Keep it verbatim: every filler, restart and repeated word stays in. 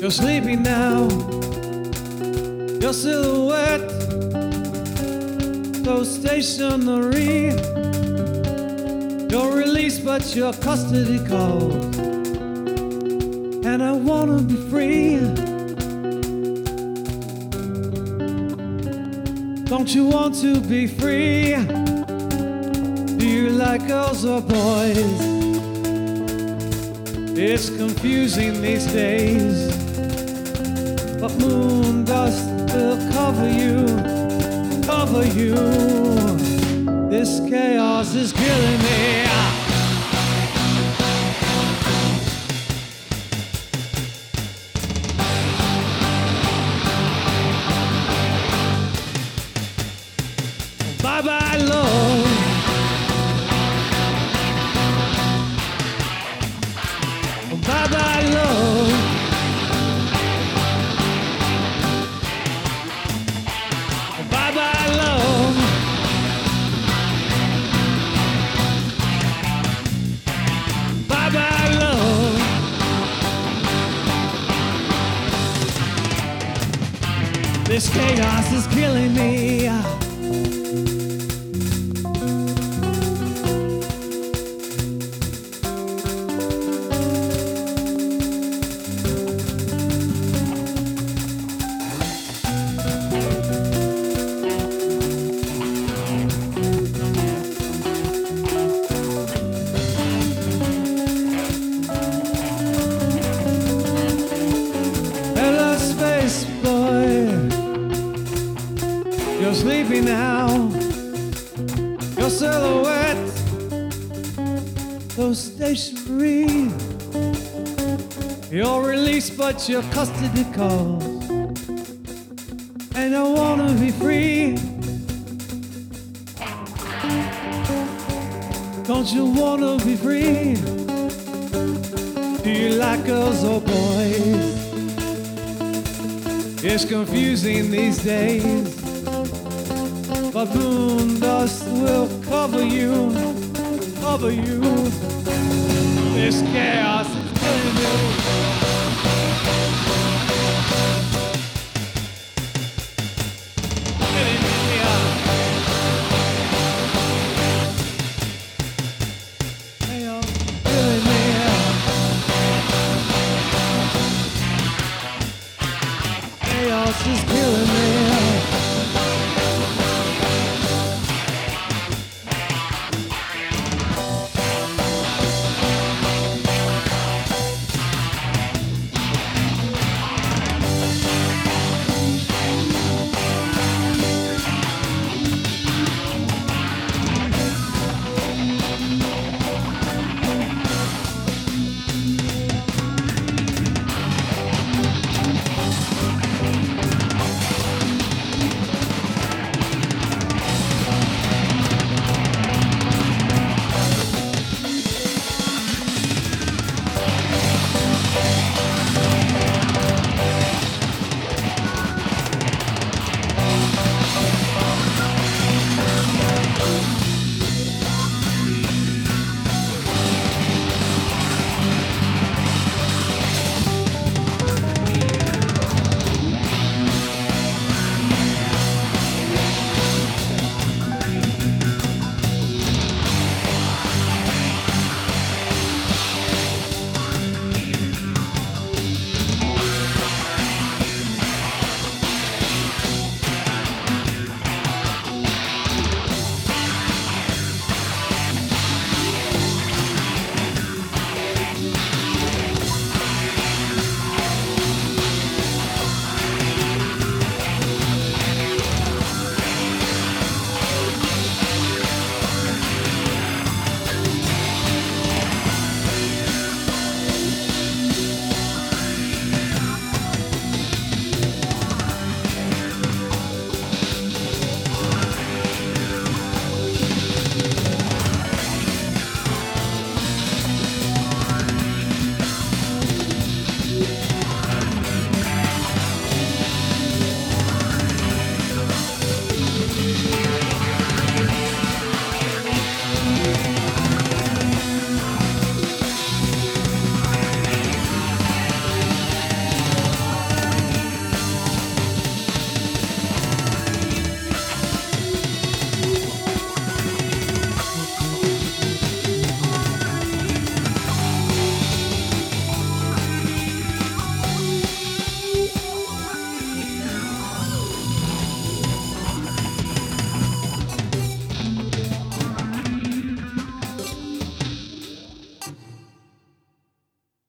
You're sleeping now, your silhouette so stationary. You're released but your custody calls, and I wanna be free. Don't you want to be free? Do you like girls or boys? It's confusing these days, but moon dust will cover you, cover you. This chaos is killing me. Bye bye love. Bye bye love. Bye bye love. Bye bye love. This chaos is killing me. Hello, space boy. You're sleeping now. Your silhouette so stationary. You're released, but your custody calls, and I wanna be free. Don't you wanna be free? Do you like girls or boys? It's confusing these days, but moon dust will cover you, cover you. This chaos is killing you. Killing me. Chaos is killing me. Chaos is